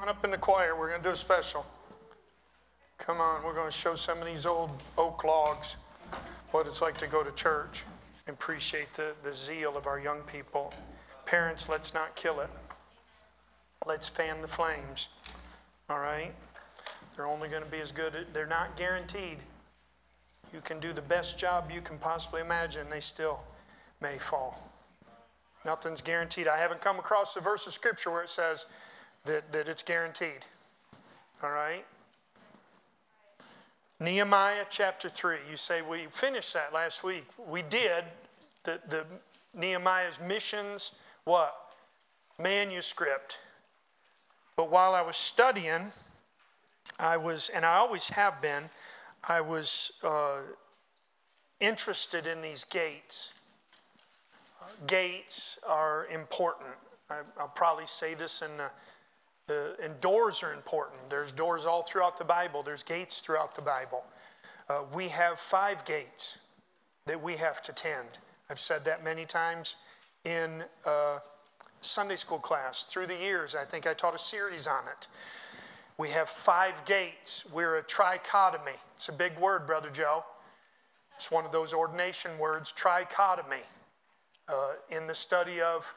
Come on up in the choir. We're going to do a special. Come on, we're going to show some of these old oak logs what it's like to go to church. Appreciate the zeal of our young people. Parents, let's not kill it. Let's fan the flames. All right? They're only going to be as good. They're not guaranteed. You can do the best job you can possibly imagine. They still may fall. Nothing's guaranteed. I haven't come across the verse of Scripture where it says that it's guaranteed. All right? Nehemiah chapter 3. You say, we finished that last week. We did. The Nehemiah's missions, what? Manuscript. But while I was studying, and I always have been, I was interested in these gates. Gates are important. I'll probably say this and doors are important. There's doors all throughout the Bible. There's gates throughout the Bible. We have 5 gates that we have to tend. I've said that many times in Sunday school class. Through the years, I think I taught a series on it. We have 5 gates. We're a trichotomy. It's a big word, Brother Joe. It's one of those ordination words, trichotomy, in the study of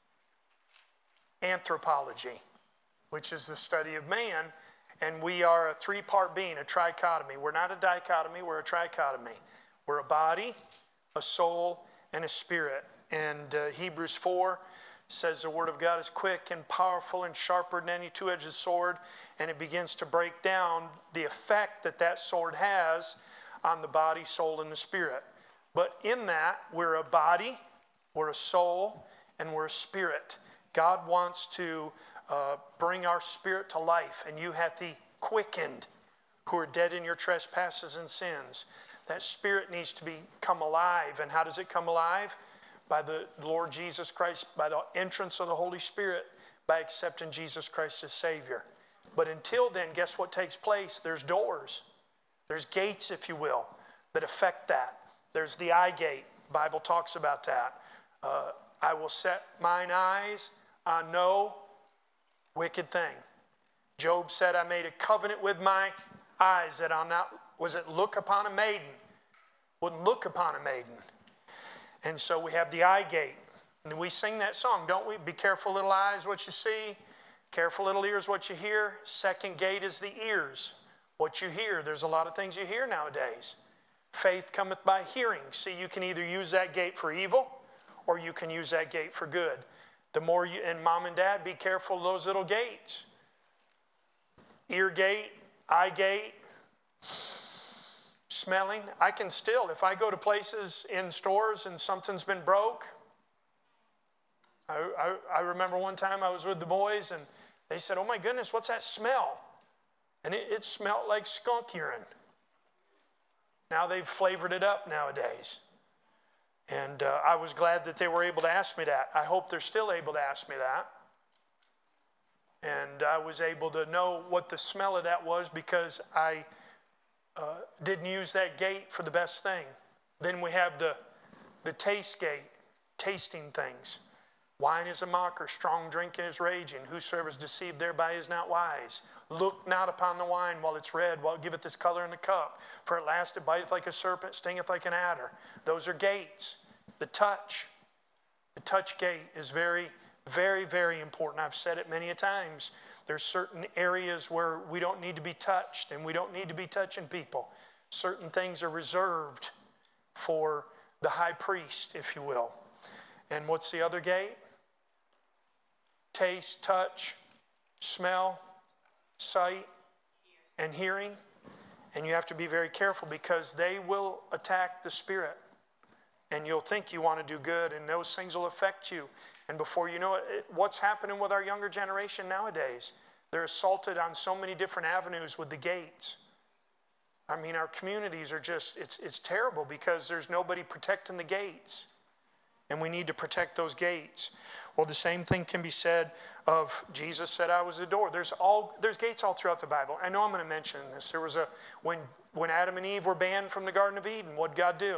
anthropology, which is the study of man. And we are a 3-part being, a trichotomy. We're not a dichotomy, we're a trichotomy. We're a body, a soul, and a spirit. And Hebrews 4 says the Word of God is quick and powerful and sharper than any 2-edged sword, and it begins to break down the effect that sword has on the body, soul, and the spirit. But in that, we're a body, we're a soul, and we're a spirit. God wants to bring our spirit to life, and you have the quickened who are dead in your trespasses and sins. That spirit needs to become alive. And how does it come alive? By the Lord Jesus Christ, by the entrance of the Holy Spirit, by accepting Jesus Christ as Savior. But until then, guess what takes place? There's doors. There's gates, if you will, that affect that. There's the eye gate. The Bible talks about that. I will set mine eyes on no wicked thing. Job said, I made a covenant with my eyes that I'll not, look upon a maiden. Wouldn't look upon a maiden. And so we have the eye gate. And we sing that song, don't we? Be careful, little eyes, what you see. Careful, little ears, what you hear. Second gate is the ears, what you hear. There's a lot of things you hear nowadays. Faith cometh by hearing. See, you can either use that gate for evil or you can use that gate for good. The more you, and mom and dad, be careful of those little gates. Ear gate, eye gate, smelling. I can still, if I go to places in stores and something's been broke, I remember one time I was with the boys and they said, oh my goodness, what's that smell? And it smelled like skunk urine. Now they've flavored it up nowadays. And I was glad that they were able to ask me that. I hope they're still able to ask me that. And I was able to know what the smell of that was because I didn't use that gate for the best thing. Then we have the taste gate, tasting things. Wine is a mocker, strong drinking is raging. Whosoever is deceived thereby is not wise. Look not upon the wine while it's red, while it giveth this color in the cup. For at last it biteth like a serpent, stingeth like an adder. Those are gates. The touch gate is very, very, very important. I've said it many a times. There's certain areas where we don't need to be touched, and we don't need to be touching people. Certain things are reserved for the high priest, if you will. And what's the other gate? Taste, touch, smell, sight, and hearing. And you have to be very careful because they will attack the spirit. And you'll think you want to do good, and those things will affect you. And before you know it, what's happening with our younger generation nowadays? They're assaulted on so many different avenues with the gates. I mean, our communities are just, it's terrible because there's nobody protecting the gates. And we need to protect those gates. Well, the same thing can be said of Jesus said, I was the door. There's gates all throughout the Bible. I know I'm going to mention this. There was when Adam and Eve were banned from the Garden of Eden, what did God do?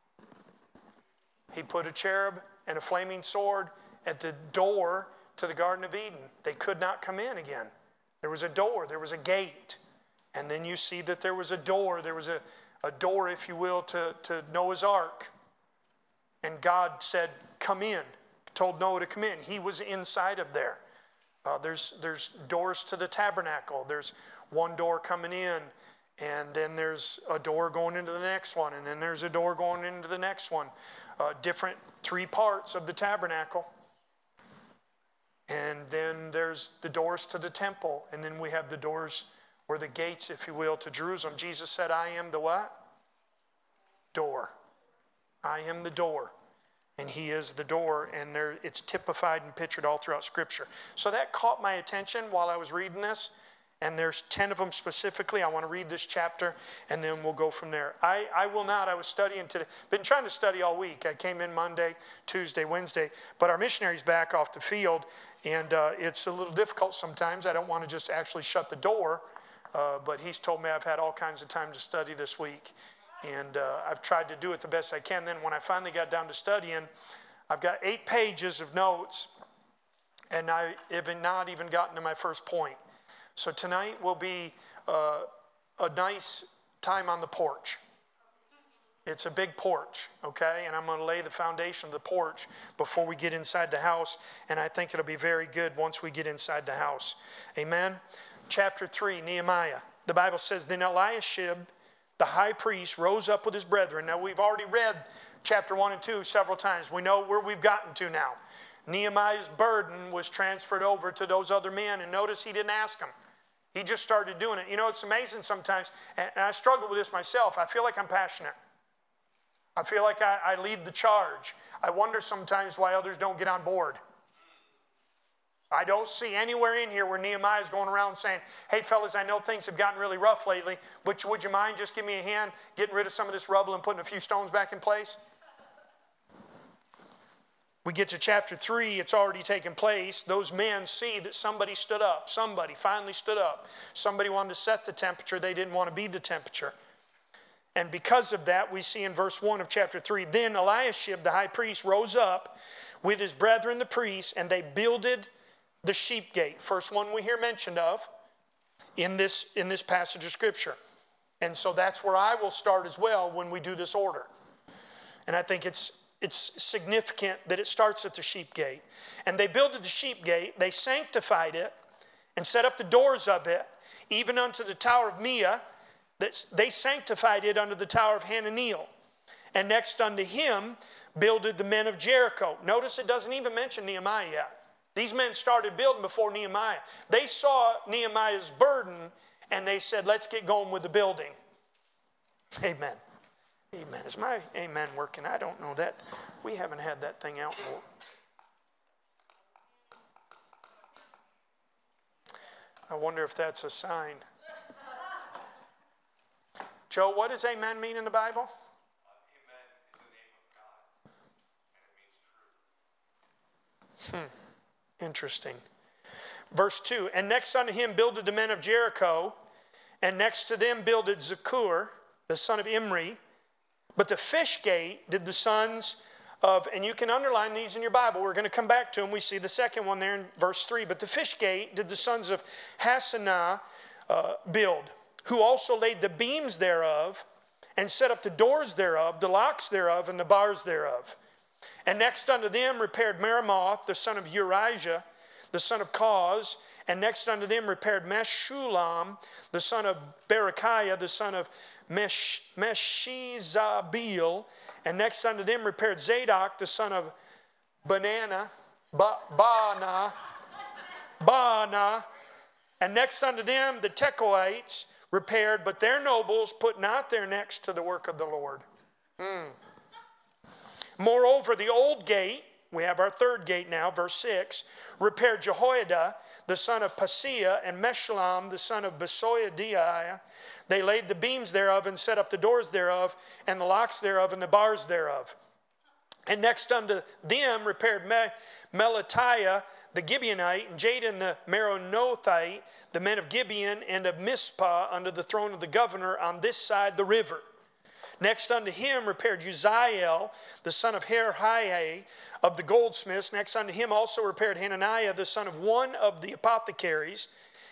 He put a cherub and a flaming sword at the door to the Garden of Eden. They could not come in again. There was a door. There was a gate. And then you see that there was a door. There was a door, if you will, to Noah's Ark. And God said, come in. Told Noah to come in. He was inside of there. There's doors to the tabernacle. There's one door coming in. And then there's a door going into the next one. And then there's a door going into the next one. Different 3 parts of the tabernacle. And then there's the doors to the temple. And then we have the doors, or the gates, if you will, to Jerusalem. Jesus said, I am the what? Door. I am the door. And he is the door. And it's typified and pictured all throughout Scripture. So that caught my attention while I was reading this. And there's 10 of them specifically. I want to read this chapter, and then we'll go from there. I will not. I was studying today. Been trying to study all week. I came in Monday, Tuesday, Wednesday. But our missionary's back off the field, and it's a little difficult sometimes. I don't want to just actually shut the door. But he's told me I've had all kinds of time to study this week. And I've tried to do it the best I can. Then when I finally got down to studying, I've got 8 pages of notes, and I have not even gotten to my first point. So tonight will be a nice time on the porch. It's a big porch, okay? And I'm going to lay the foundation of the porch before we get inside the house. And I think it'll be very good once we get inside the house. Amen? Chapter 3, Nehemiah. The Bible says, then Eliashib, the high priest, rose up with his brethren. Now we've already read chapter 1 and 2 several times. We know where we've gotten to now. Nehemiah's burden was transferred over to those other men. And notice he didn't ask them. He just started doing it. You know, it's amazing sometimes, and I struggle with this myself. I feel like I'm passionate. I feel like I lead the charge. I wonder sometimes why others don't get on board. I don't see anywhere in here where Nehemiah is going around saying, hey, fellas, I know things have gotten really rough lately, but would you mind just give me a hand getting rid of some of this rubble and putting a few stones back in place? We get to chapter 3, it's already taken place. Those men see that somebody stood up. Somebody finally stood up. Somebody wanted to set the temperature. They didn't want to be the temperature. And because of that, we see in verse 1 of chapter 3, then Eliashib, the high priest, rose up with his brethren, the priests, and they builded the sheep gate. First one we hear mentioned of in this passage of Scripture. And so that's where I will start as well when we do this order. And I think it's significant that it starts at the sheep gate. And they builded the sheep gate, they sanctified it, and set up the doors of it, even unto the tower of Meah. They sanctified it unto the tower of Hananiel. And next unto him builded the men of Jericho. Notice it doesn't even mention Nehemiah yet. These men started building before Nehemiah. They saw Nehemiah's burden, and they said, let's get going with the building. Amen. Amen. Is my amen working? I don't know that. We haven't had that thing out. I wonder if that's a sign. Joe, what does amen mean in the Bible? Amen is the name of God, and it means true. Interesting. Verse 2, and next unto him builded the men of Jericho, and next to them builded Zakur, the son of Imri. But the fish gate did the sons of, and you can underline these in your Bible. We're going to come back to them. We see the second one there in verse 3. But the fish gate did the sons of Hassenaah build, who also laid the beams thereof, and set up the doors thereof, the locks thereof, and the bars thereof. And next unto them repaired Meremoth, the son of Urijah, the son of Koz. And next unto them repaired Meshullam, the son of Berechiah, the son of Meshizabeel. And next unto them repaired Zadok, the son of Baana. And next unto them the Tekoites repaired, but their nobles put not their necks to the work of the Lord. Moreover, the old gate, we have our third gate now, verse 6, repaired Jehoiada, the son of Paseah, and Meshullam, the son of Besoiadiah. They laid the beams thereof and set up the doors thereof, and the locks thereof, and the bars thereof. And next unto them repaired Melatiah, the Gibeonite, and Jadon, the Meronothite, the men of Gibeon, and of Mizpah, under the throne of the governor on this side the river. Next unto him repaired Uzziel, the son of Harhai, of the goldsmiths. Next unto him also repaired Hananiah, the son of one of the apothecaries.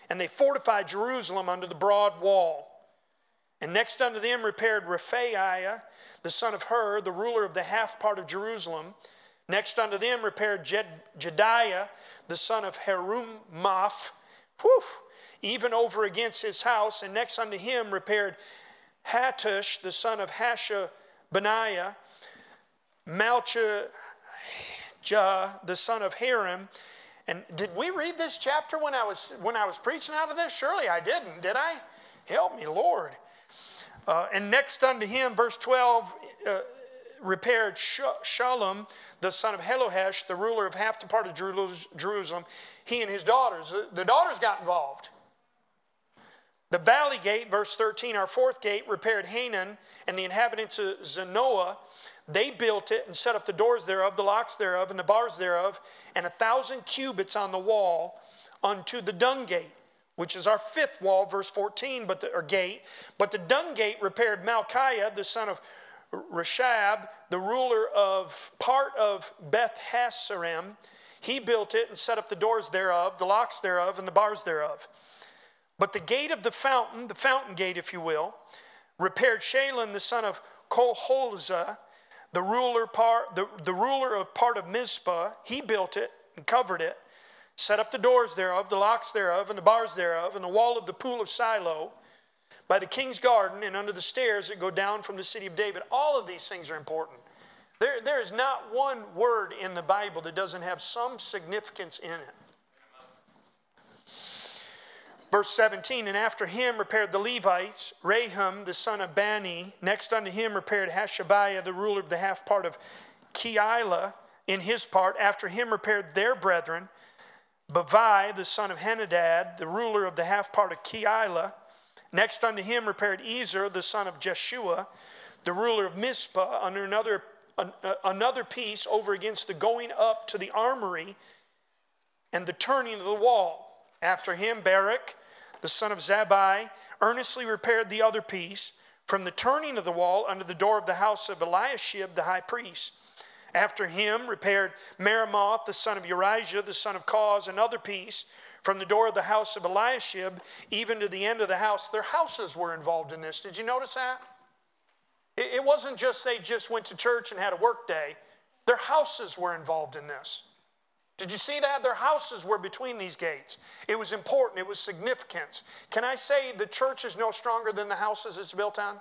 And they fortified Jerusalem under the broad wall. And next unto them repaired Rephaiah, the son of Hur, the ruler of the half part of Jerusalem. Next unto them repaired Jediah, the son of Harumaph, even over against his house. And next unto him repaired Hattush, the son of Hashabaniah, Malchijah, the son of Harim. And did we read this chapter when I was preaching out of this? Surely I didn't, did I? Help me, Lord. And next unto him, verse 12, repaired Shallum, the son of Helohesh, the ruler of half the part of Jerusalem, he and his daughters. The daughters got involved. The valley gate, verse 13, our fourth gate, repaired Hanan and the inhabitants of Zanoah. They built it and set up the doors thereof, the locks thereof, and the bars thereof, and 1,000 cubits on the wall unto the dung gate, which is our fifth wall, verse 14, or gate. But the dung gate repaired Malchiah, the son of Reshab, the ruler of part of Beth Hassarim. He built it and set up the doors thereof, the locks thereof, and the bars thereof. But the gate of the fountain gate, if you will, repaired Shalem, the son of Kolholzah, the ruler of part of Mizpah. He built it and covered it, set up the doors thereof, the locks thereof, and the bars thereof, and the wall of the pool of Shiloh, by the king's garden, and under the stairs that go down from the city of David. All of these things are important. There is not one word in the Bible that doesn't have some significance in it. Verse 17, and after him repaired the Levites, Rahum, the son of Bani. Next unto him repaired Hashabiah, the ruler of the half part of Keilah, in his part. After him repaired their brethren, Bavai, the son of Henadad, the ruler of the half part of Keilah. Next unto him repaired Ezer, the son of Jeshua, the ruler of Mizpah, under another piece over against the going up to the armory and the turning of the wall. After him Barak, the son of Zabbai, earnestly repaired the other piece from the turning of the wall under the door of the house of Eliashib the high priest. After him repaired Meremoth, the son of Urijah, the son of Koz, another piece from the door of the house of Eliashib, even to the end of the house. Their houses were involved in this. Did you notice that? It wasn't just they just went to church and had a work day. Their houses were involved in this. Did you see that? Their houses were between these gates. It was important. It was significant. Can I say the church is no stronger than the houses it's built on?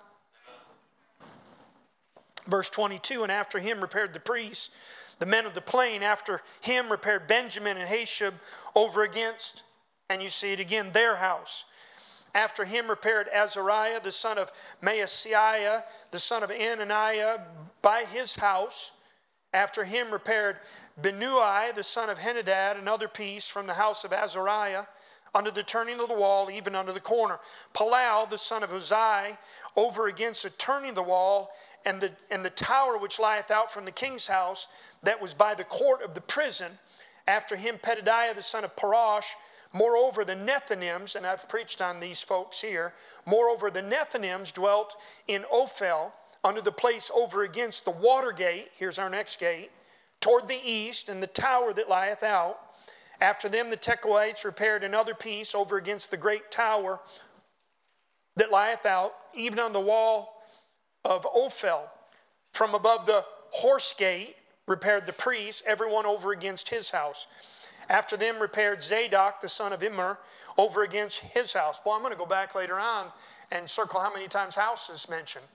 Verse 22, and after him repaired the priests, the men of the plain. After him repaired Benjamin and Hashab over against, and you see it again, their house. After him repaired Azariah, the son of Maaseiah, the son of Ananiah, by his house. After him repaired Benui, the son of Henadad, another piece from the house of Azariah, under the turning of the wall, even under the corner. Palau, the son of Uzai, over against the turning of the wall, and the tower which lieth out from the king's house, that was by the court of the prison. After him Pedadiah, the son of Parash. Moreover, the Nethinims, and I've preached on these folks here. Moreover, the Nethinims dwelt in Ophel, under the place over against the water gate. Here's our next gate. Toward the east, and the tower that lieth out. After them the Tekoites repaired another piece over against the great tower that lieth out, even on the wall of Ophel. From above the horse gate repaired the priests, everyone over against his house. After them repaired Zadok, the son of Immer, over against his house. Well, I'm going to go back later on and circle how many times house is mentioned.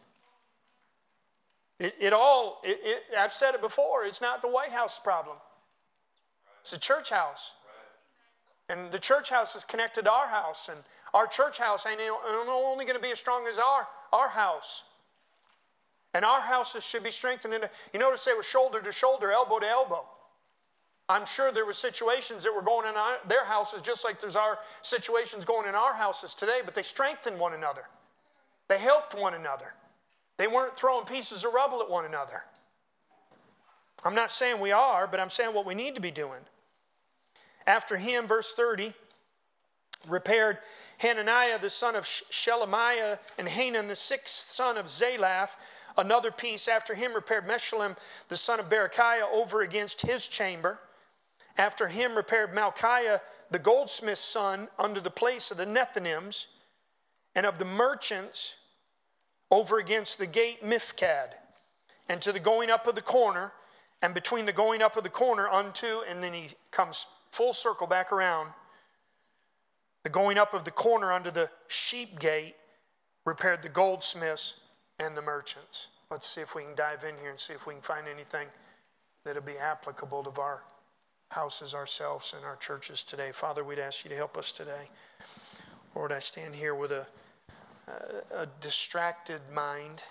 I've said it before, it's not the White House problem. It's the church house. And the church house is connected to our house. And our church house ain't only going to be as strong as our house. And our houses should be strengthened. You notice they were shoulder to shoulder, elbow to elbow. I'm sure there were situations that were going in their houses just like there's our situations going in our houses today, but they strengthened one another. They helped one another. They weren't throwing pieces of rubble at one another. I'm not saying we are, but I'm saying what we need to be doing. After him, verse 30, repaired Hananiah, the son of Shelemiah, and Hanan, the sixth son of Zalaph, another piece. After him repaired Meshullam, the son of Berechiah, over against his chamber. After him repaired Malchiah, the goldsmith's son, unto the place of the Nethinims, and of the merchants over against the gate Mifkad, and to the going up of the corner, and between the going up of the corner unto, and then he comes full circle back around, the going up of the corner unto the sheep gate, repaired the goldsmiths and the merchants. Let's see if we can dive in here and see if we can find anything that'll be applicable to our houses, ourselves, and our churches today. Father, we'd ask you to help us today. Lord, I stand here with a distracted mind,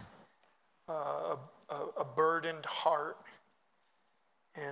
a burdened heart, and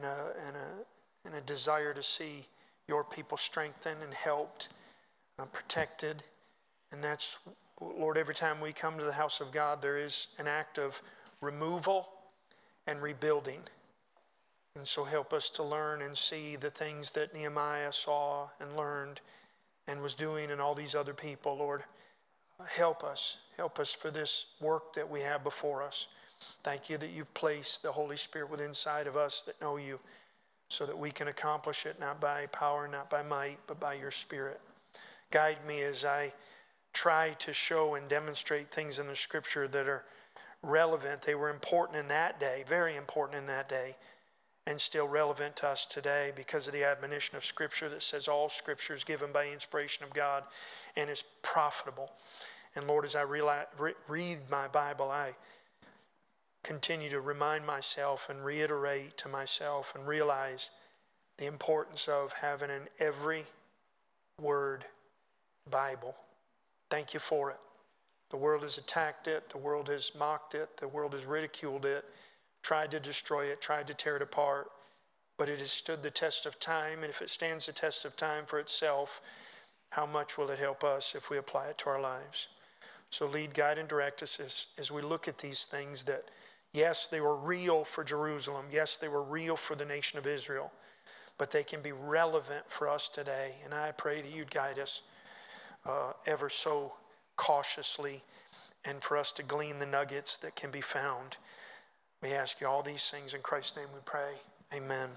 a desire to see your people strengthened and helped, protected. And that's, Lord, every time we come to the house of God, there is an act of removal and rebuilding. And so help us to learn and see the things that Nehemiah saw and learned and was doing, and all these other people. Lord, help us for this work that we have before us. Thank you that you've placed the Holy Spirit within inside of us that know you, so that we can accomplish it not by power, not by might, but by your Spirit. Guide me as I try to show and demonstrate things in the Scripture that are relevant. They were important in that day, very important in that day, and still relevant to us today because of the admonition of Scripture that says all Scripture is given by inspiration of God and is profitable. And Lord, as I read my Bible, I continue to remind myself and reiterate to myself and realize the importance of having an every word Bible. Thank you for it. The world has attacked it. The world has mocked it. The world has ridiculed it, tried to destroy it, tried to tear it apart. But it has stood the test of time. And if it stands the test of time for itself, how much will it help us if we apply it to our lives? So lead, guide, and direct us as we look at these things that, yes, they were real for Jerusalem. Yes, they were real for the nation of Israel. But they can be relevant for us today. And I pray that you'd guide us ever so cautiously, and for us to glean the nuggets that can be found. We ask you all these things in Christ's name we pray. Amen.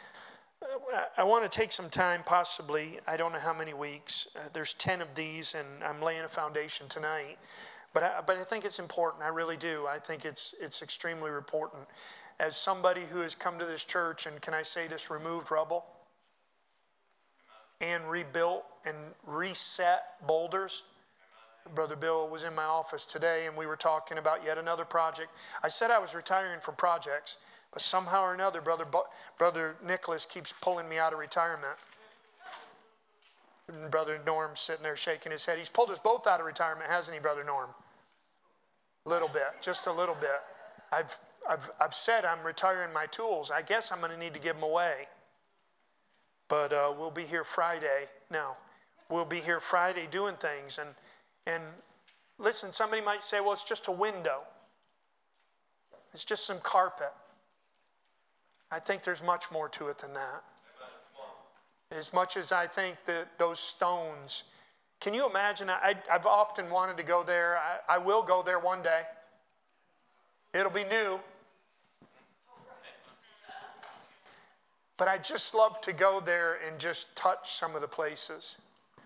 I want to take some time, possibly, I don't know how many weeks. There's 10 of these, and I'm laying a foundation tonight. But I think it's important. I really do. I think it's extremely important. As somebody who has come to this church, and can I say this, removed rubble and rebuilt and reset boulders. Brother Bill was in my office today, and we were talking about yet another project. I said I was retiring from projects, but somehow or another, Brother Nicholas keeps pulling me out of retirement. And Brother Norm's sitting there shaking his head. He's pulled us both out of retirement, hasn't he, Brother Norm? A little bit, just a little bit. I've said I'm retiring my tools. I guess I'm going to need to give them away. But we'll be here Friday. No, we'll be here Friday doing things. And listen, somebody might say, well, it's just a window. It's just some carpet. I think there's much more to it than that. As much as I think that those stones, can you imagine? I've often wanted to go there. I will go there one day. It'll be new. But I just love to go there and just touch some of the places.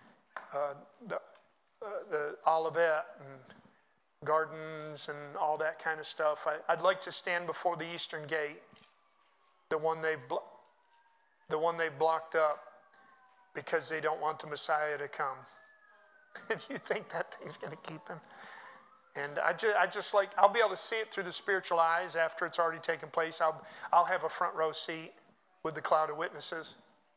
The Olivet and gardens and all that kind of stuff. I'd like to stand before the Eastern Gate, the one they've blocked up because they don't want the Messiah to come. Do you think that thing's going to keep him? And I just like, I'll be able to see it through the spiritual eyes after it's already taken place. I'll have a front row seat with the cloud of witnesses.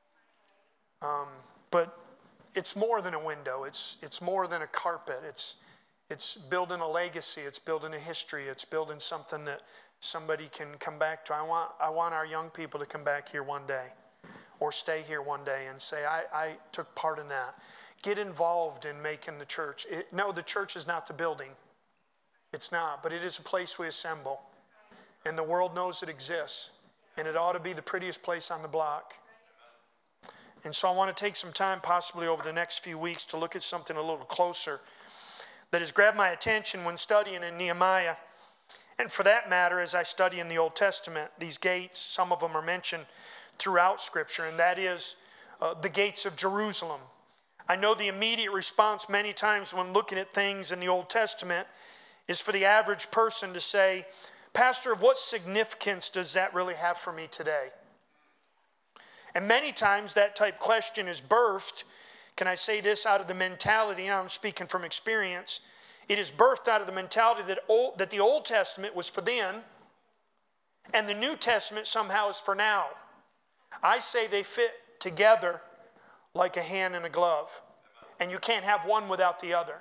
But it's more than a window. It's more than a carpet. It's building a legacy. It's building a history. It's building something that somebody can come back to. I want our young people to come back here one day or stay here one day and say, I took part in that. Get involved in making the church. No, the church is not the building. It's not, but it is a place we assemble. And the world knows it exists. And it ought to be the prettiest place on the block. And so I want to take some time, possibly over the next few weeks, to look at something a little closer that has grabbed my attention when studying in Nehemiah. And for that matter, as I study in the Old Testament, these gates, some of them are mentioned throughout Scripture, and that is the gates of Jerusalem. I know the immediate response many times when looking at things in the Old Testament is for the average person to say, Pastor, of what significance does that really have for me today? And many times that type question is birthed, can I say this, out of the mentality, and I'm speaking from experience, it is birthed out of the mentality that the Old Testament was for then, and the New Testament somehow is for now. I say they fit together like a hand and a glove, and you can't have one without the other.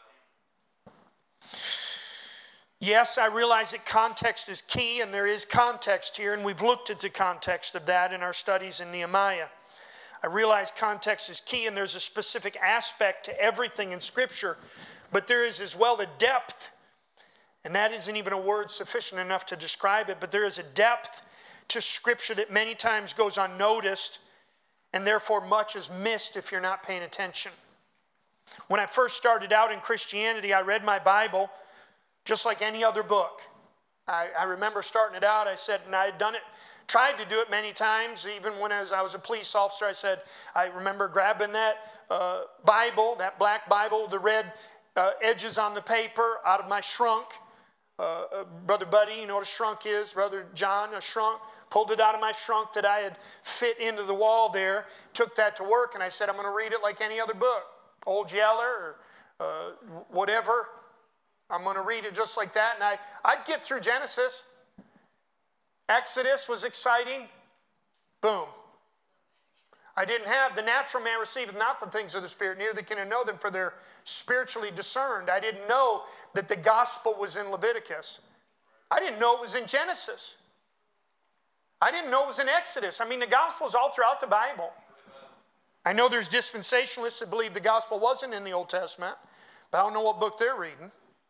Yes, I realize that context is key, and there is context here, and we've looked at the context of that in our studies in Nehemiah. I realize context is key, and there's a specific aspect to everything in Scripture, but there is as well a depth, and that isn't even a word sufficient enough to describe it, but there is a depth to Scripture that many times goes unnoticed, and therefore much is missed if you're not paying attention. When I first started out in Christianity, I read my Bible just like any other book. I remember starting it out, I said, and I had done it, tried to do it many times, even when I was a police officer. I remember grabbing that Bible, that black Bible, the red edges on the paper out of my shrunk. Brother Buddy, you know what a shrunk is? Brother John, a shrunk. Pulled it out of my shrunk that I had fit into the wall there, took that to work, and I said, I'm going to read it like any other book. Old Yeller or whatever. I'm going to read it just like that. And I'd get through Genesis. Exodus was exciting. Boom. I didn't have, the natural man receiveth not the things of the Spirit, neither can he know them, for they're spiritually discerned. I didn't know that the gospel was in Leviticus. I didn't know it was in Genesis. I didn't know it was in Exodus. I mean, the gospel is all throughout the Bible. I know there's dispensationalists that believe the gospel wasn't in the Old Testament, but I don't know what book they're reading.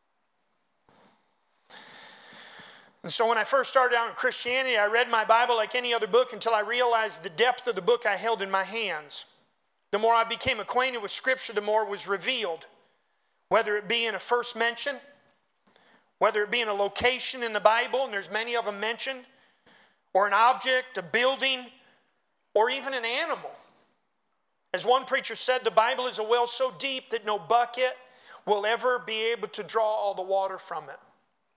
And so when I first started out in Christianity, I read my Bible like any other book until I realized the depth of the book I held in my hands. The more I became acquainted with Scripture, the more it was revealed. Whether it be in a first mention, whether it be in a location in the Bible, and there's many of them mentioned, or an object, a building, or even an animal. As one preacher said, the Bible is a well so deep that no bucket will ever be able to draw all the water from it.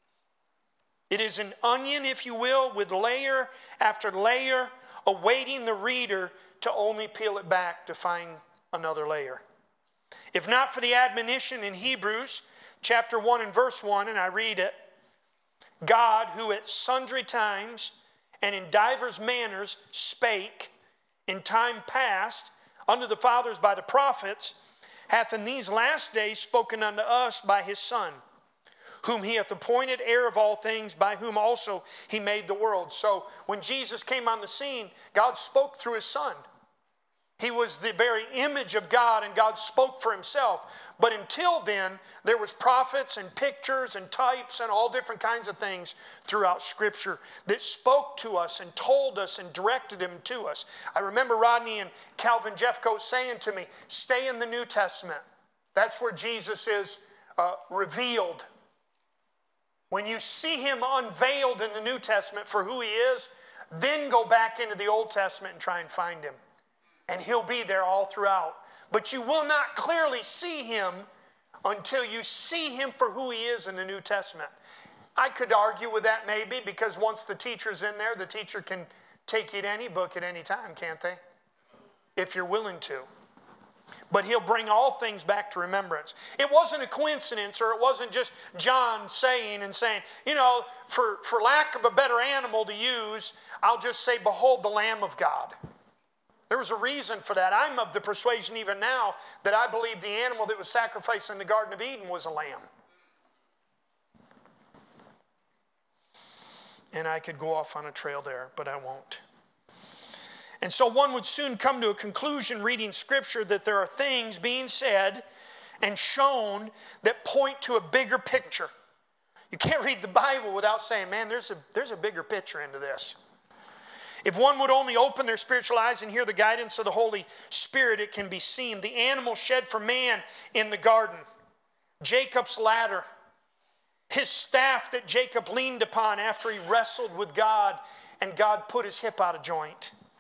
It is an onion, if you will, with layer after layer, awaiting the reader to only peel it back to find another layer. If not for the admonition in Hebrews chapter 1 and verse 1, and I read it, God, who at sundry times and in divers manners spake in time past unto the fathers by the prophets, hath in these last days spoken unto us by his Son, whom he hath appointed heir of all things, by whom also he made the world. So when Jesus came on the scene, God spoke through his Son. He was the very image of God, and God spoke for himself. But until then, there was prophets and pictures and types and all different kinds of things throughout Scripture that spoke to us and told us and directed him to us. I remember Rodney and Calvin Jeffcoat saying to me, stay in the New Testament. That's where Jesus is revealed. When you see him unveiled in the New Testament for who he is, then go back into the Old Testament and try and find him. And he'll be there all throughout. But you will not clearly see him until you see him for who he is in the New Testament. I could argue with that maybe, because once the teacher's in there, the teacher can take you to any book at any time, can't they? If you're willing to. But he'll bring all things back to remembrance. It wasn't a coincidence, or it wasn't just John saying, you know, for lack of a better animal to use, I'll just say, behold the Lamb of God. There was a reason for that. I'm of the persuasion even now that I believe the animal that was sacrificed in the Garden of Eden was a lamb. And I could go off on a trail there, but I won't. And so one would soon come to a conclusion reading Scripture that there are things being said and shown that point to a bigger picture. You can't read the Bible without saying, man, there's a bigger picture into this. If one would only open their spiritual eyes and hear the guidance of the Holy Spirit, it can be seen. The animal shed for man in the garden, Jacob's ladder, his staff that Jacob leaned upon after he wrestled with God and God put his hip out of joint.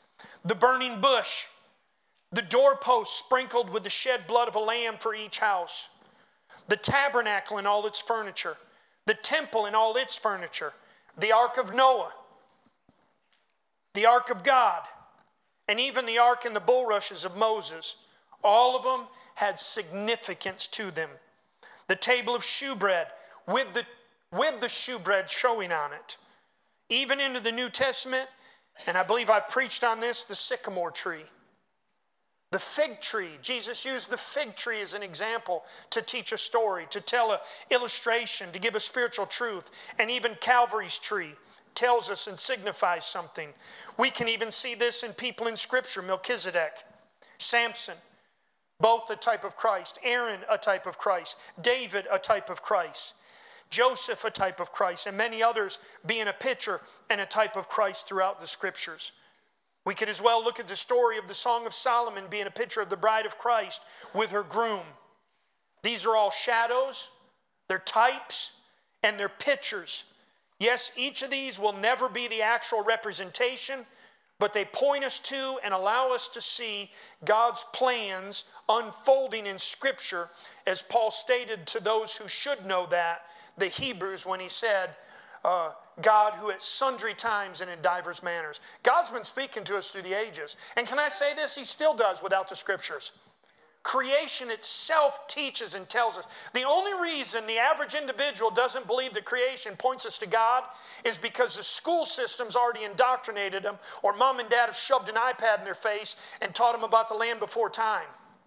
the burning bush, the doorposts sprinkled with the shed blood of a lamb for each house, the tabernacle and all its furniture, the temple and all its furniture, the ark of Noah, the ark of God, and even the ark and the bulrushes of Moses. All of them had significance to them. The table of shewbread with the shewbread showing on it. Even into the New Testament, and I believe I preached on this, the sycamore tree. The fig tree. Jesus used the fig tree as an example to teach a story, to tell an illustration, to give a spiritual truth. And even Calvary's tree tells us and signifies something. We can even see this in people in Scripture. Melchizedek, Samson, both a type of Christ. Aaron, a type of Christ. David, a type of Christ. Joseph, a type of Christ. And many others being a picture and a type of Christ throughout the Scriptures. We could as well look at the story of the Song of Solomon being a picture of the bride of Christ with her groom. These are all shadows, they're types, and they're pictures. Yes, each of these will never be the actual representation, but they point us to and allow us to see God's plans unfolding in Scripture, as Paul stated to those who should know that, the Hebrews, when he said, God who at sundry times and in divers manners. God's been speaking to us through the ages. And can I say this? He still does without the Scriptures. Creation itself teaches and tells us. The only reason the average individual doesn't believe that creation points us to God is because the school system's already indoctrinated them, or mom and dad have shoved an iPad in their face and taught them about the land before time.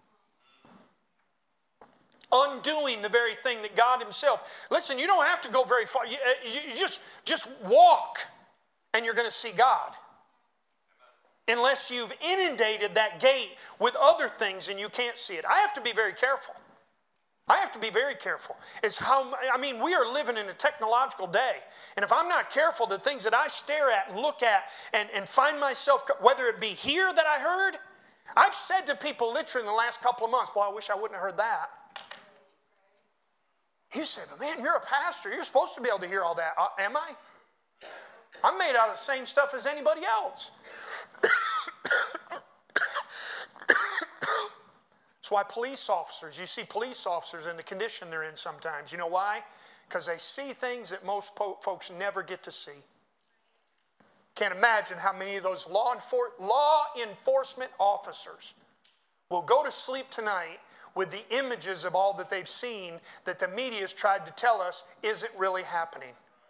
Undoing the very thing that God himself. Listen, you don't have to go very far. You just walk and you're going to see God. Unless you've inundated that gate with other things and you can't see it. I have to be very careful. We are living in a technological day. And if I'm not careful, the things that I stare at and look at and find myself, whether it be here that I heard, I've said to people literally in the last couple of months, boy, I wish I wouldn't have heard that. You say, but man, you're a pastor. You're supposed to be able to hear all that. Am I? I'm made out of the same stuff as anybody else. That's why police officers, you see police officers in the condition they're in sometimes. You know why? Because they see things that most folks never get to see. Can't imagine how many of those law enforcement officers will go to sleep tonight with the images of all that they've seen that the media's tried to tell us isn't really happening.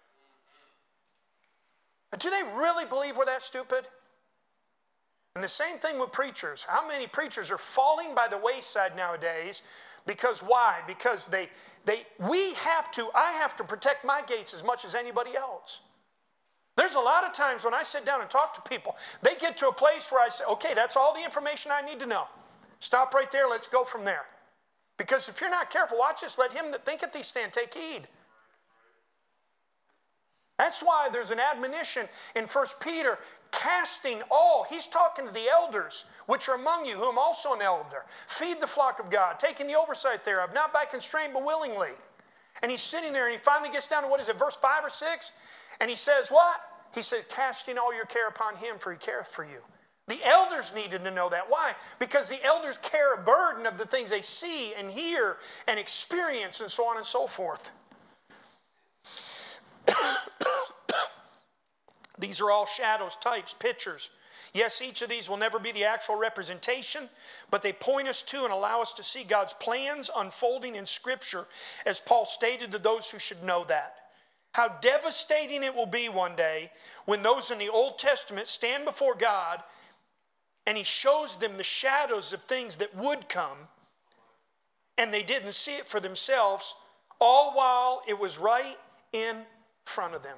But do they really believe we're that stupid? And the same thing with preachers. How many preachers are falling by the wayside nowadays? Because why? Because I have to protect my gates as much as anybody else. There's a lot of times when I sit down and talk to people, they get to a place where I say, okay, that's all the information I need to know. Stop right there, let's go from there. Because if you're not careful, watch this, let him that thinketh he stand take heed. That's why there's an admonition in 1 Peter, casting all. He's talking to the elders, which are among you, who am also an elder. Feed the flock of God, taking the oversight thereof, not by constraint, but willingly. And he's sitting there, and he finally gets down to, verse 5 or 6? And he says what? He says, casting all your care upon him, for he careth for you. The elders needed to know that. Why? Because the elders carry a burden of the things they see and hear and experience and so on and so forth. These are all shadows, types, pictures. Yes, each of these will never be the actual representation, but they point us to and allow us to see God's plans unfolding in Scripture, as Paul stated to those who should know that. How devastating it will be one day when those in the Old Testament stand before God and he shows them the shadows of things that would come, and they didn't see it for themselves, all while it was right in front of them.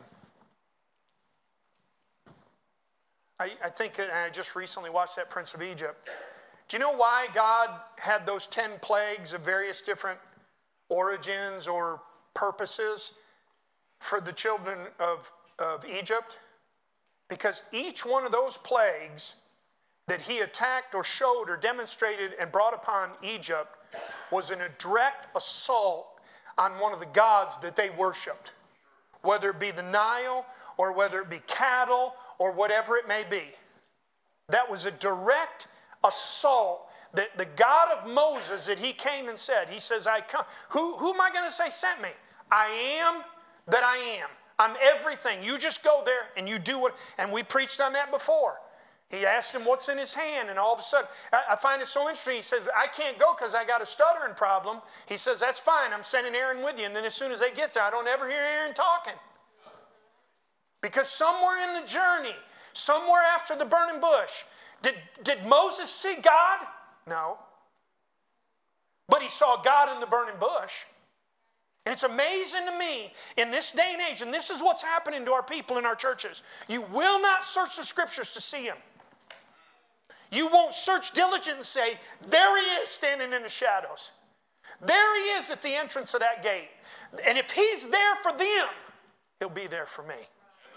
I think, and I just recently watched that Prince of Egypt. Do you know why God had those 10 plagues of various different origins or purposes for the children of Egypt? Because each one of those plagues that he attacked or showed or demonstrated and brought upon Egypt was in a direct assault on one of the gods that they worshiped. Whether it be the Nile or whether it be cattle or whatever it may be. that was a direct assault. The God of Moses that he came and said, he says, I come. Who am I going to say sent me? I am that I am. I'm everything. You just go there and you do what, and we preached on that before. He asked him what's in his hand, and all of a sudden, I find it so interesting. He says, I can't go because I got a stuttering problem. He says, that's fine. I'm sending Aaron with you. And then as soon as they get there, I don't ever hear Aaron talking. Because somewhere in the journey, somewhere after the burning bush, did Moses see God? No. But he saw God in the burning bush. And it's amazing to me in this day and age, and this is what's happening to our people in our churches. You will not search the scriptures to see him. You won't search diligent and say, there he is standing in the shadows. There he is at the entrance of that gate. And if he's there for them, he'll be there for me.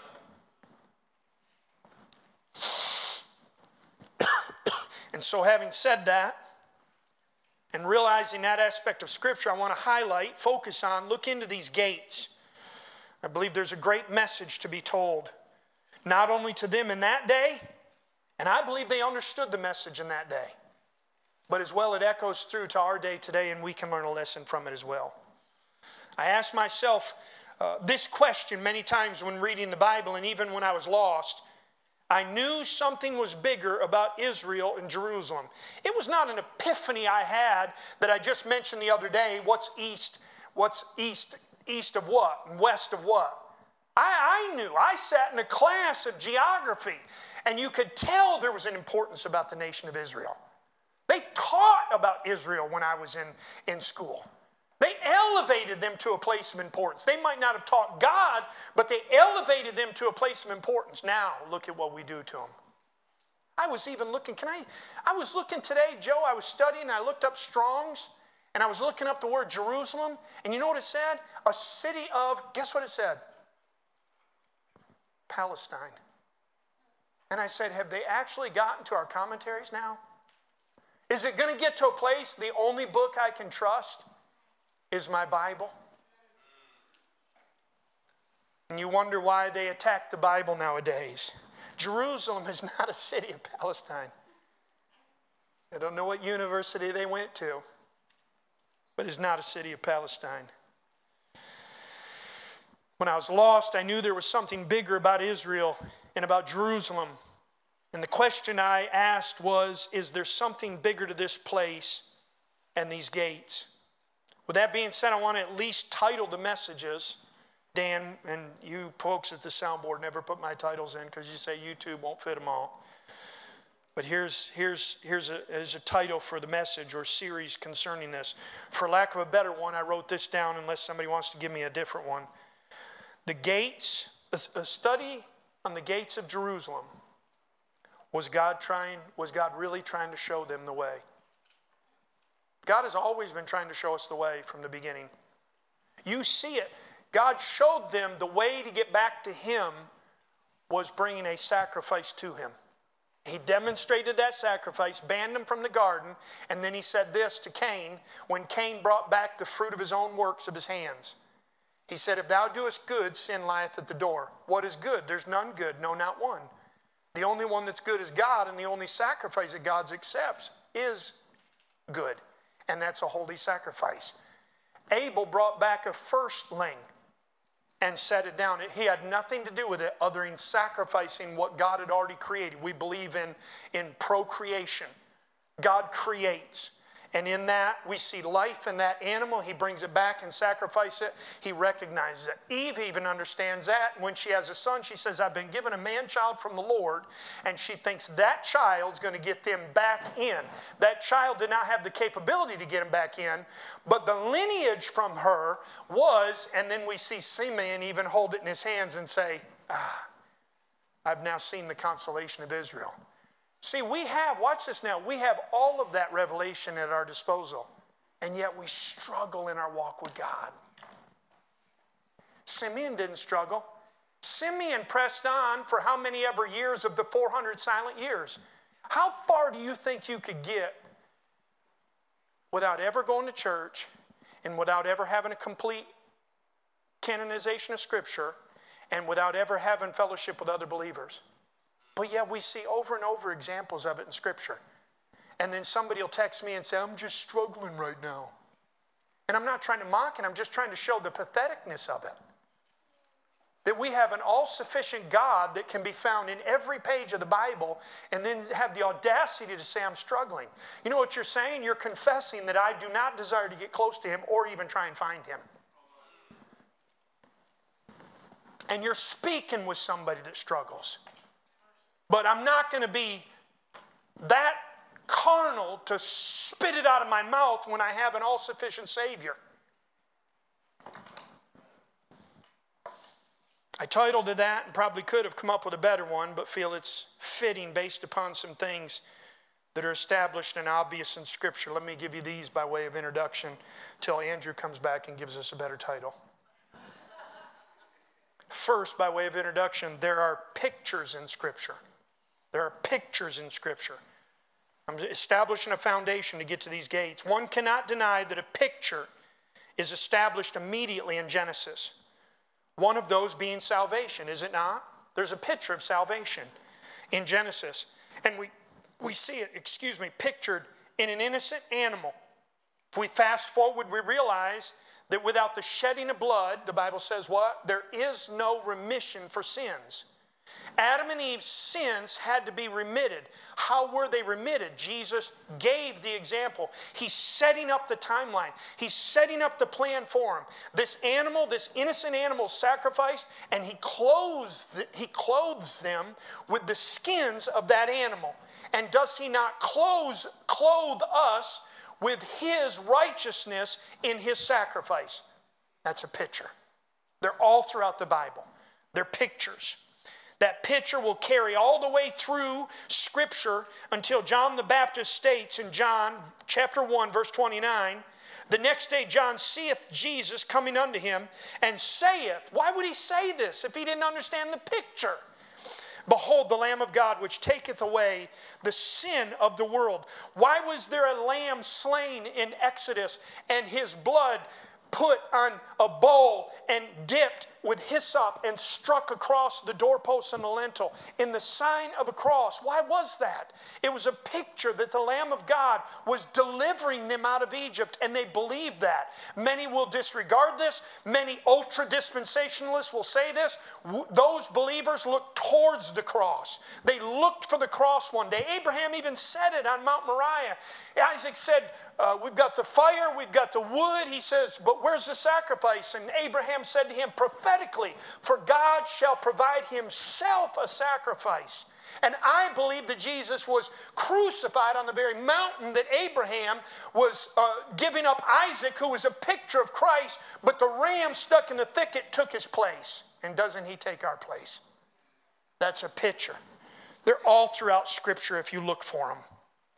And so having said that, and realizing that aspect of Scripture, I want to highlight, focus on, look into these gates. I believe there's a great message to be told, not only to them in that day, and I believe they understood the message in that day, but as well it echoes through to our day today, and we can learn a lesson from it as well. I asked myself this question many times when reading the Bible, and even when I was lost. I knew something was bigger about Israel and Jerusalem. It was not an epiphany I had that I just mentioned the other day. What's east of what, and west of what? I knew. I sat in a class of geography, and you could tell there was an importance about the nation of Israel. They taught about Israel when I was in school. They elevated them to a place of importance. They might not have taught God, but they elevated them to a place of importance. Now, look at what we do to them. I was even looking, I was looking today, Joe, I was studying, I looked up Strong's, and I was looking up the word Jerusalem, and you know what it said? A city of, guess what it said? Palestine. And I said, have they actually gotten to our commentaries now? Is it going to get to a place, the only book I can trust is my Bible? And you wonder why they attack the Bible nowadays. Jerusalem is not a city of Palestine. I don't know what university they went to, but it's not a city of Palestine. When I was lost, I knew there was something bigger about Israel and about Jerusalem. And the question I asked was, is there something bigger to this place and these gates? With that being said, I want to at least title the messages. Dan, and you folks at the soundboard never put my titles in because you say YouTube won't fit them all. But here's a title for the message or series concerning this. For lack of a better one, I wrote this down unless somebody wants to give me a different one. The gates, a study on the gates of Jerusalem. Was God really trying to show them the way? God has always been trying to show us the way from the beginning. You see it. God showed them the way to get back to him was bringing a sacrifice to him. He demonstrated that sacrifice, banned him from the garden, and then he said this to Cain when Cain brought back the fruit of his own works of his hands. He said, if thou doest good, sin lieth at the door. What is good? There's none good, no, not one. The only one that's good is God, and the only sacrifice that God accepts is good. And that's a holy sacrifice. Abel brought back a firstling and set it down. He had nothing to do with it other than sacrificing what God had already created. We believe in procreation. God creates. And in that, we see life in that animal. He brings it back and sacrifices it. He recognizes it. Eve even understands that. When she has a son, she says, I've been given a man-child from the Lord. And she thinks that child's going to get them back in. That child did not have the capability to get him back in. But the lineage from her was, and then we see Simeon even hold it in his hands and say, I've now seen the consolation of Israel. See, watch this now, we have all of that revelation at our disposal, and yet we struggle in our walk with God. Simeon didn't struggle. Simeon pressed on for how many ever years of the 400 silent years? How far do you think you could get without ever going to church and without ever having a complete canonization of Scripture and without ever having fellowship with other believers? But yeah, we see over and over examples of it in Scripture. And then somebody will text me and say, I'm just struggling right now. And I'm not trying to mock it, I'm just trying to show the patheticness of it. That we have an all-sufficient God that can be found in every page of the Bible and then have the audacity to say, I'm struggling. You know what you're saying? You're confessing that I do not desire to get close to him or even try and find him. And you're speaking with somebody that struggles. But I'm not going to be that carnal to spit it out of my mouth when I have an all-sufficient Savior. I titled it that and probably could have come up with a better one, but feel it's fitting based upon some things that are established and obvious in Scripture. Let me give you these by way of introduction till Andrew comes back and gives us a better title. First, by way of introduction, there are pictures in Scripture. There are pictures in Scripture. I'm establishing a foundation to get to these gates. One cannot deny that a picture is established immediately in Genesis. One of those being salvation, is it not? There's a picture of salvation in Genesis. And we see it, pictured in an innocent animal. If we fast forward, we realize that without the shedding of blood, the Bible says what? There is no remission for sins. Adam and Eve's sins had to be remitted. How were they remitted? Jesus gave the example. He's setting up the timeline. He's setting up the plan for them. This animal, this innocent animal sacrificed, and he clothes them with the skins of that animal. And does he not clothe us with his righteousness in his sacrifice? That's a picture. They're all throughout the Bible. They're pictures. That picture will carry all the way through Scripture until John the Baptist states in John chapter 1, verse 29, the next day John seeth Jesus coming unto him and saith, why would he say this if he didn't understand the picture? Behold, the Lamb of God, which taketh away the sin of the world. Why was there a lamb slain in Exodus and his blood put on a bowl and dipped with hyssop and struck across the doorpost and the lintel in the sign of a cross? Why was that? It was a picture that the Lamb of God was delivering them out of Egypt, and they believed that. Many will disregard this. Many ultra-dispensationalists will say this. Those believers looked towards the cross. They looked for the cross one day. Abraham even said it on Mount Moriah. Isaac said, we've got the fire, we've got the wood. He says, but where's the sacrifice? And Abraham said to him prophetically, for God shall provide himself a sacrifice. And I believe that Jesus was crucified on the very mountain that Abraham was giving up Isaac, who was a picture of Christ, but the ram stuck in the thicket took his place. And doesn't he take our place? That's a picture. They're all throughout Scripture if you look for them.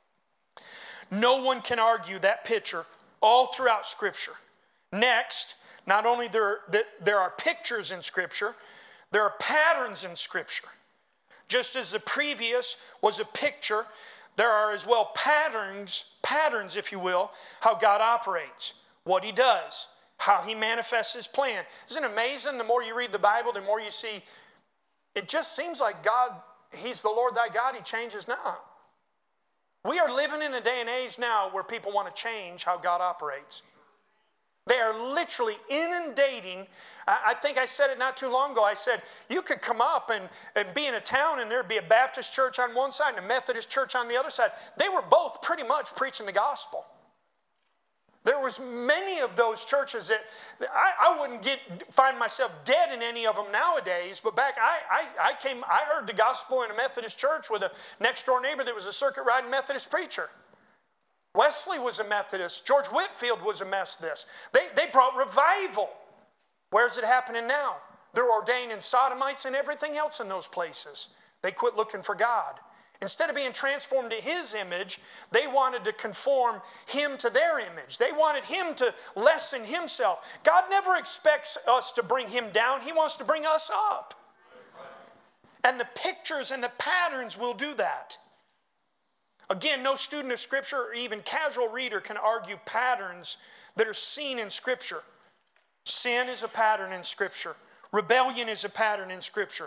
No one can argue that picture all throughout Scripture. Next, not only there are pictures in Scripture, there are patterns in Scripture. Just as the previous was a picture, there are as well patterns, if you will, how God operates, what he does, how he manifests his plan. Isn't it amazing? The more you read the Bible, the more you see, it just seems like God, he's the Lord thy God, he changes not. We are living in a day and age now where people want to change how God operates. They are literally inundating. I think I said it not too long ago. I said, you could come up and be in a town and there'd be a Baptist church on one side and a Methodist church on the other side. They were both pretty much preaching the gospel. There was many of those churches that I wouldn't find myself dead in any of them nowadays, but back I heard the gospel in a Methodist church with a next door neighbor that was a circuit riding Methodist preacher. Wesley was a Methodist. George Whitefield was a Methodist. They brought revival. Where's it happening now? They're ordaining sodomites and everything else in those places. They quit looking for God. Instead of being transformed to his image, they wanted to conform him to their image. They wanted him to lessen himself. God never expects us to bring him down. He wants to bring us up. And the pictures and the patterns will do that. Again, no student of Scripture or even casual reader can argue patterns that are seen in Scripture. Sin is a pattern in Scripture. Rebellion is a pattern in Scripture.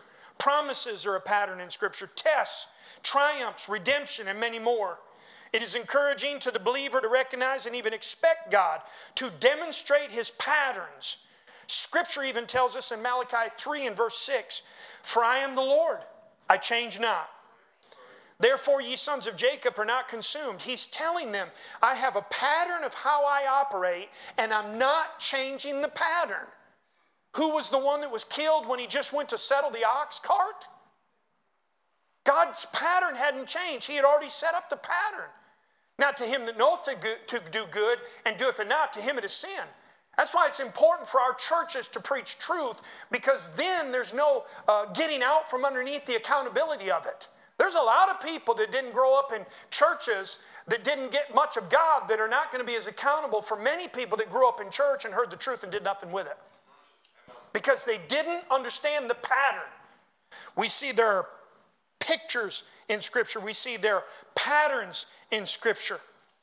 Promises are a pattern in Scripture. Tests, triumphs, redemption, and many more. It is encouraging to the believer to recognize and even expect God to demonstrate his patterns. Scripture even tells us in Malachi 3 and verse 6, "For I am the Lord, I change not. Therefore ye sons of Jacob are not consumed." He's telling them, I have a pattern of how I operate, and I'm not changing the pattern. Who was the one that was killed when he just went to settle the ox cart? God's pattern hadn't changed. He had already set up the pattern. Not to him that knoweth to do good and doeth it not, to him it is sin. That's why it's important for our churches to preach truth, because then there's no getting out from underneath the accountability of it. There's a lot of people that didn't grow up in churches that didn't get much of God that are not going to be as accountable for many people that grew up in church and heard the truth and did nothing with it. Because they didn't understand the pattern. We see there are pictures in Scripture. We see there are patterns in Scripture.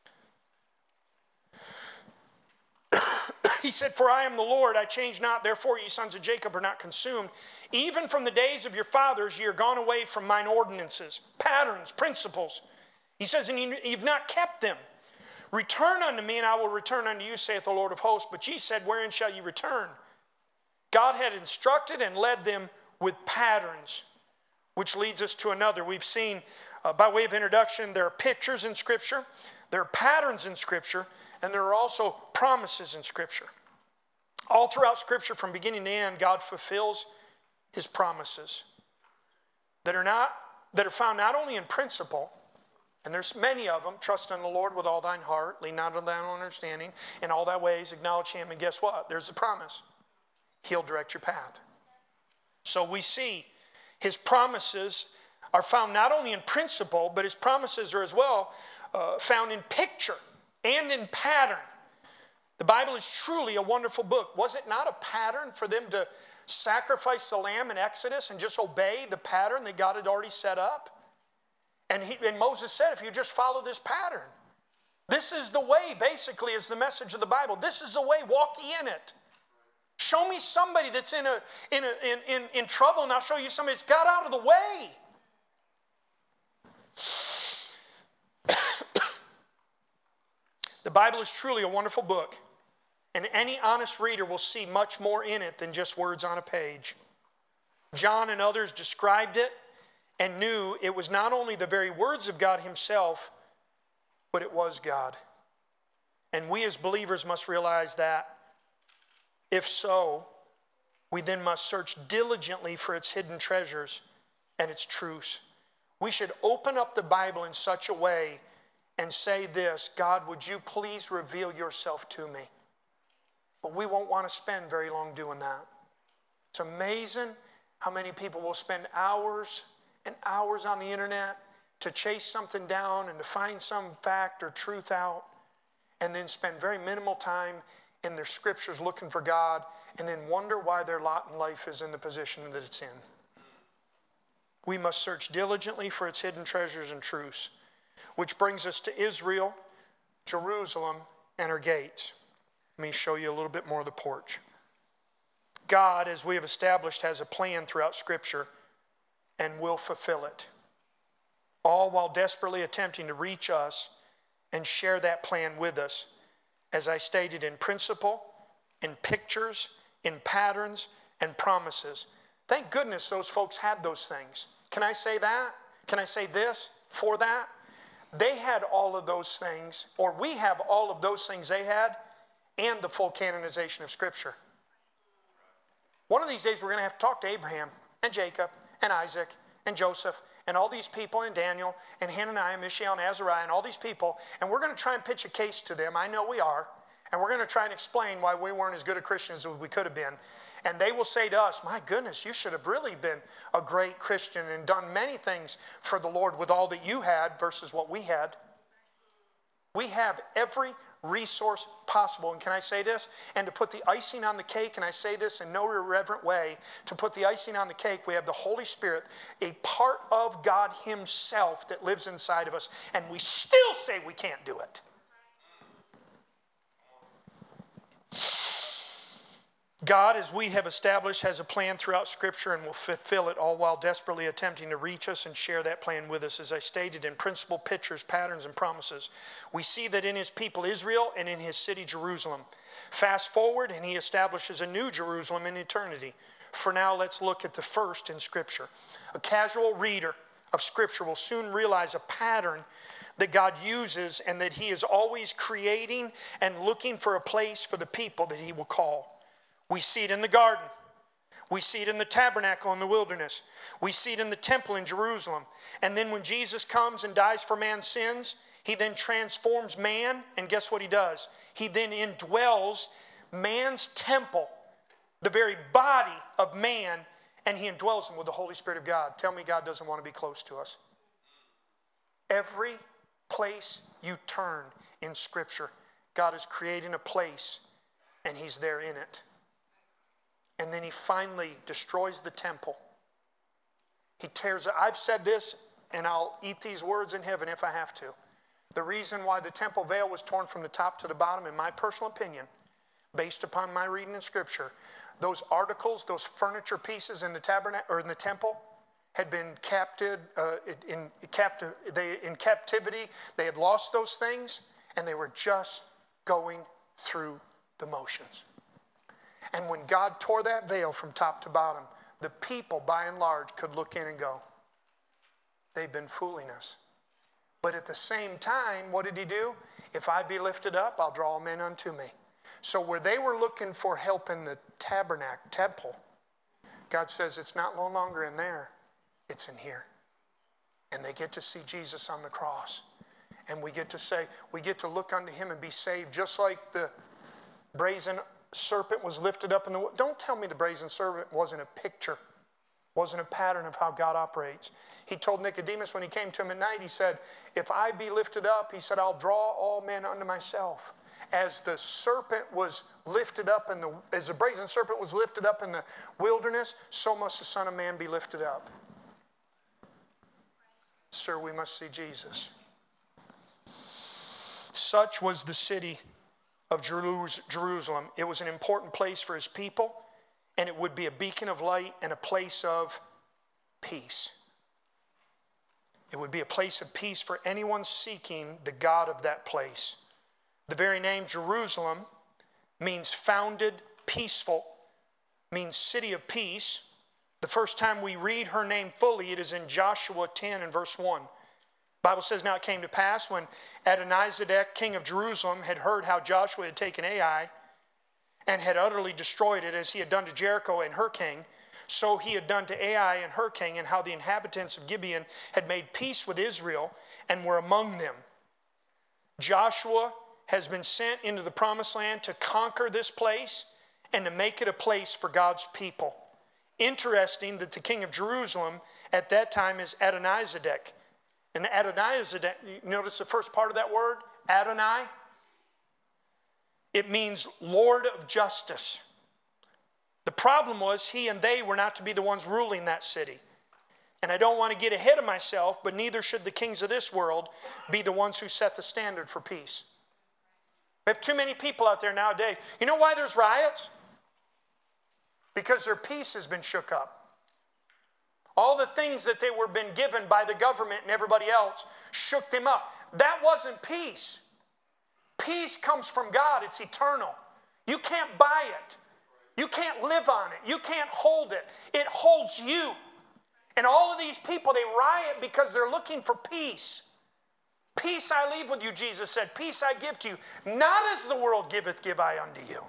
He said, "For I am the Lord, I change not. Therefore ye sons of Jacob are not consumed. Even from the days of your fathers ye are gone away from mine ordinances." Patterns, principles. He says, "And you've not kept them. Return unto me, and I will return unto you, saith the Lord of hosts. But ye said, wherein shall ye return?" God had instructed and led them with patterns, which leads us to another. We've seen, by way of introduction, there are pictures in Scripture, there are patterns in Scripture, and there are also promises in Scripture. All throughout Scripture, from beginning to end, God fulfills his promises that are found not only in principle, and there's many of them. Trust in the Lord with all thine heart, lean not on thine own understanding, in all thy ways acknowledge him, and guess what? There's the promise. He'll direct your path. So we see his promises are found not only in principle, but his promises are as well found in picture and in pattern. The Bible is truly a wonderful book. Was it not a pattern for them to sacrifice the lamb in Exodus and just obey the pattern that God had already set up? And Moses said, if you just follow this pattern, this is the way, basically, is the message of the Bible. This is the way, walk ye in it. Show me somebody that's in trouble, and I'll show you somebody that's got out of the way. The Bible is truly a wonderful book, and any honest reader will see much more in it than just words on a page. John and others described it and knew it was not only the very words of God himself, but it was God. And we as believers must realize that. If so, we then must search diligently for its hidden treasures and its truths. We should open up the Bible in such a way and say this, God, would you please reveal yourself to me? But we won't want to spend very long doing that. It's amazing how many people will spend hours and hours on the internet to chase something down and to find some fact or truth out, and then spend very minimal time in their scriptures looking for God, and then wonder why their lot in life is in the position that it's in. We must search diligently for its hidden treasures and truths, which brings us to Israel, Jerusalem, and her gates. Let me show you a little bit more of the porch. God, as we have established, has a plan throughout Scripture and will fulfill it, all while desperately attempting to reach us and share that plan with us, as I stated, in principle, in pictures, in patterns, and promises. Thank goodness those folks had those things. Can I say that? Can I say this for that? They had all of those things, or we have all of those things they had, and the full canonization of Scripture. One of these days we're going to have to talk to Abraham and Jacob and Isaac and Joseph and all these people, and Daniel and Hananiah, Mishael and Azariah, and all these people, and we're going to try and pitch a case to them. I know we are. And we're going to try and explain why we weren't as good a Christians as we could have been. And they will say to us, my goodness, you should have really been a great Christian and done many things for the Lord with all that you had versus what we had. We have every resource possible. And can I say this? And to put the icing on the cake, and I say this in no irreverent way, to put the icing on the cake, we have the Holy Spirit, a part of God himself that lives inside of us. And we still say we can't do it. God, as we have established, has a plan throughout Scripture and will fulfill it, all while desperately attempting to reach us and share that plan with us. As I stated, in principle, pictures, patterns, and promises, we see that in his people Israel and in his city Jerusalem. Fast forward, and he establishes a new Jerusalem in eternity. For now, let's look at the first in Scripture. A casual reader of Scripture will soon realize a pattern that God uses, and that he is always creating and looking for a place for the people that he will call. We see it in the garden. We see it in the tabernacle in the wilderness. We see it in the temple in Jerusalem. And then when Jesus comes and dies for man's sins, he then transforms man, and guess what he does? He then indwells man's temple, the very body of man, and he indwells him with the Holy Spirit of God. Tell me God doesn't want to be close to us. Every place you turn in Scripture, God is creating a place, and he's there in it. And then he finally destroys the temple. He tears it. I've said this, and I'll eat these words in heaven if I have to. The reason why the temple veil was torn from the top to the bottom, in my personal opinion, based upon my reading in Scripture, those articles, those furniture pieces in the tabernacle or in the temple, had been in captivity. They had lost those things, and they were just going through the motions. And when God tore that veil from top to bottom, the people, by and large, could look in and go, they've been fooling us. But at the same time, what did he do? If I be lifted up, I'll draw all men unto me. So where they were looking for help in the temple, God says it's not no longer in there, it's in here. And they get to see Jesus on the cross. And we get to say, we get to look unto him and be saved, just like the brazen serpent was lifted up in the... Don't tell me the brazen serpent wasn't a picture, wasn't a pattern of how God operates. He told Nicodemus when he came to him at night, he said, if I be lifted up, he said, I'll draw all men unto myself. As the serpent was lifted up as the brazen serpent was lifted up in the wilderness, so must the Son of Man be lifted up. Sir, we must see Jesus. Such was the city of Jerusalem. It was an important place for his people, and it would be a beacon of light and a place of peace. It would be a place of peace for anyone seeking the God of that place. The very name Jerusalem means founded, peaceful, means city of peace. The first time we read her name fully, it is in Joshua 10 and verse 1. The Bible says, now it came to pass when Adonizedek, king of Jerusalem, had heard how Joshua had taken Ai and had utterly destroyed it, as he had done to Jericho and her king, so he had done to Ai and her king, and how the inhabitants of Gibeon had made peace with Israel and were among them. Joshua has been sent into the promised land to conquer this place and to make it a place for God's people. Interesting that the king of Jerusalem at that time is Adonizedek. And Adonizedek, notice the first part of that word, Adonai. It means Lord of justice. The problem was he and they were not to be the ones ruling that city. And I don't want to get ahead of myself, but neither should the kings of this world be the ones who set the standard for peace. We have too many people out there nowadays. You know why there's riots? Because their peace has been shook up. All the things that they were been given by the government and everybody else shook them up. That wasn't peace. Peace comes from God. It's eternal. You can't buy it. You can't live on it. You can't hold it. It holds you. And all of these people, they riot because they're looking for peace. Peace I leave with you, Jesus said. Peace I give to you. Not as the world giveth, give I unto you.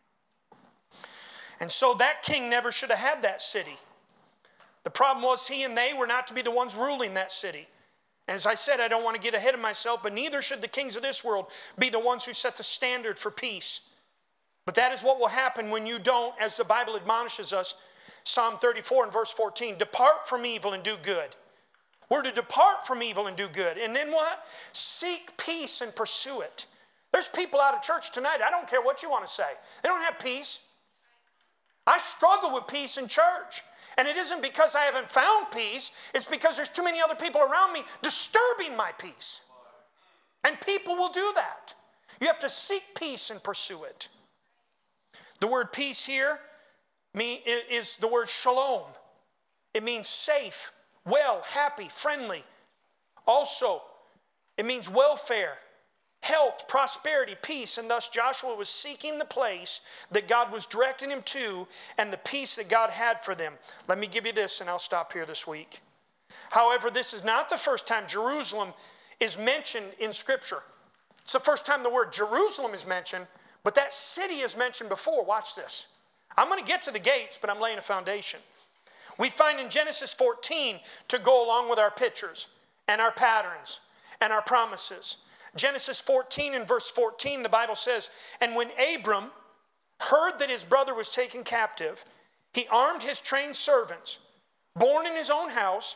And so that king never should have had that city. The problem was he and they were not to be the ones ruling that city. As I said, I don't want to get ahead of myself, but neither should the kings of this world be the ones who set the standard for peace. But that is what will happen when you don't, as the Bible admonishes us, Psalm 34 and verse 14, depart from evil and do good. We're to depart from evil and do good. And then what? Seek peace and pursue it. There's people out of church tonight, I don't care what you want to say. They don't have peace. I struggle with peace in church. And it isn't because I haven't found peace. It's because there's too many other people around me disturbing my peace. And people will do that. You have to seek peace and pursue it. The word peace here is the word shalom. It means safe, well, happy, friendly. Also, it means welfare, health, prosperity, peace. And thus Joshua was seeking the place that God was directing him to and the peace that God had for them. Let me give you this and I'll stop here this week. However, this is not the first time Jerusalem is mentioned in Scripture. It's the first time the word Jerusalem is mentioned, but that city is mentioned before. Watch this. I'm going to get to the gates, but I'm laying a foundation. We find in Genesis 14 to go along with our pictures and our patterns and our promises. Genesis 14 and verse 14, the Bible says, "And when Abram heard that his brother was taken captive, he armed his trained servants, born in his own house,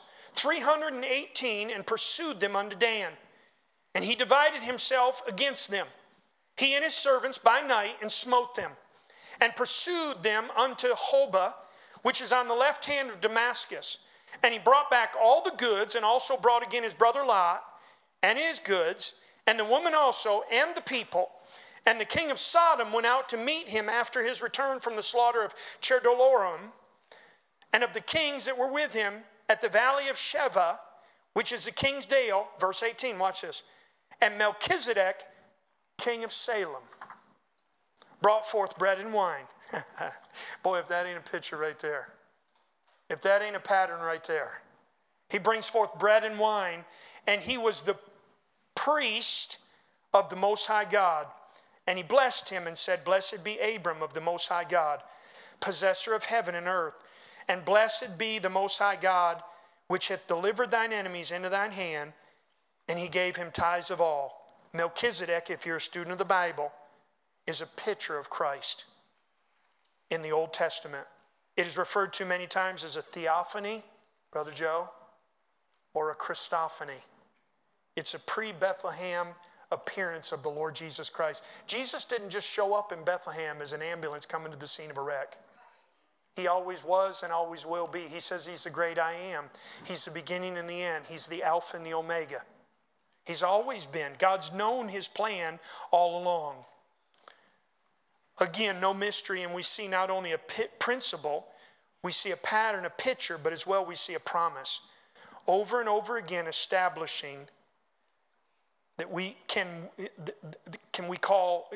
318, and pursued them unto Dan. And he divided himself against them, he and his servants by night, and smote them, and pursued them unto Hobah, which is on the left hand of Damascus. And he brought back all the goods, and also brought again his brother Lot, and his goods, and the woman also, and the people. And the king of Sodom went out to meet him after his return from the slaughter of Chedorlaomer, and of the kings that were with him at the valley of Sheva, which is the king's dale." Verse 18, watch this. "And Melchizedek, king of Salem, brought forth bread and wine." Boy, if that ain't a picture right there. If that ain't a pattern right there. He brings forth bread and wine, and he was the priest of the Most High God. And he blessed him and said, "Blessed be Abram of the Most High God, possessor of heaven and earth. And blessed be the Most High God, which hath delivered thine enemies into thine hand." And he gave him tithes of all. Melchizedek, if you're a student of the Bible, is a picture of Christ in the Old Testament. It is referred to many times as a theophany, Brother Joe, or a Christophany. It's a pre-Bethlehem appearance of the Lord Jesus Christ. Jesus didn't just show up in Bethlehem as an ambulance coming to the scene of a wreck. He always was and always will be. He says he's the great I am. He's the beginning and the end. He's the Alpha and the Omega. He's always been. God's known his plan all along. Again, no mystery, and we see not only a principle, we see a pattern, a picture, but as well we see a promise. Over and over again establishing that can we call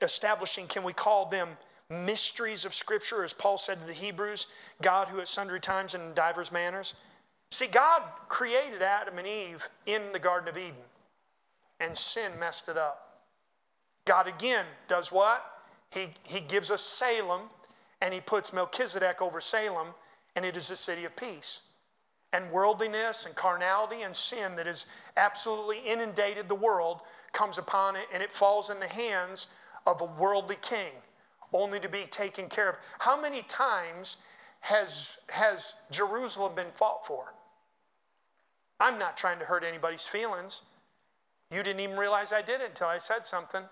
them mysteries of Scripture, as Paul said to the Hebrews, God who at sundry times and in divers manners. See, God created Adam and Eve in the Garden of Eden, and sin messed it up. God again does what? He gives us Salem, and he puts Melchizedek over Salem, and it is a city of peace. And worldliness and carnality and sin that has absolutely inundated the world comes upon it, and it falls in the hands of a worldly king, only to be taken care of. How many times has Jerusalem been fought for? I'm not trying to hurt anybody's feelings. You didn't even realize I did it until I said something.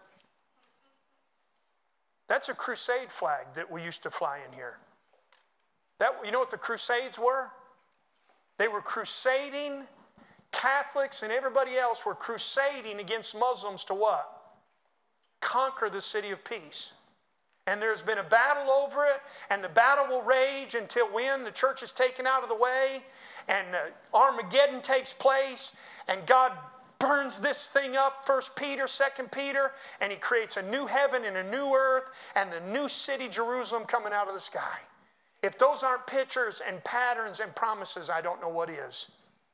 That's a crusade flag that we used to fly in here. You know what the crusades were? They were crusading. Catholics and everybody else were crusading against Muslims to what? Conquer the city of peace. And there's been a battle over it, and the battle will rage until when the church is taken out of the way, and Armageddon takes place, and God burns this thing up, 1 Peter, 2 Peter, and he creates a new heaven and a new earth, and the new city, Jerusalem, coming out of the sky. If those aren't pictures and patterns and promises, I don't know what is.